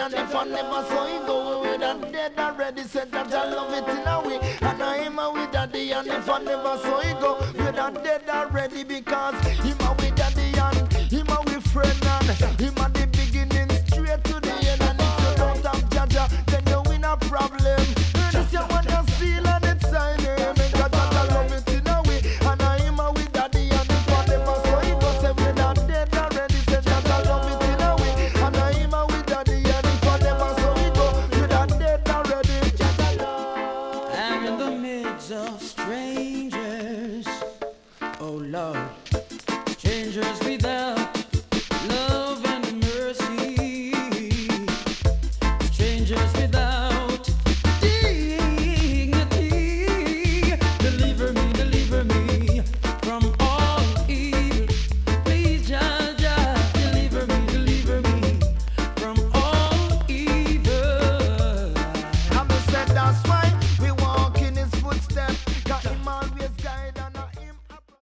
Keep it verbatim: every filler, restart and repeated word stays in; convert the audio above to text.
and if I never saw it go, we done dead already. Said that I love it in a way, and I am a with daddy, and if I never saw it go, we done dead already because him a with daddy and him a with friend and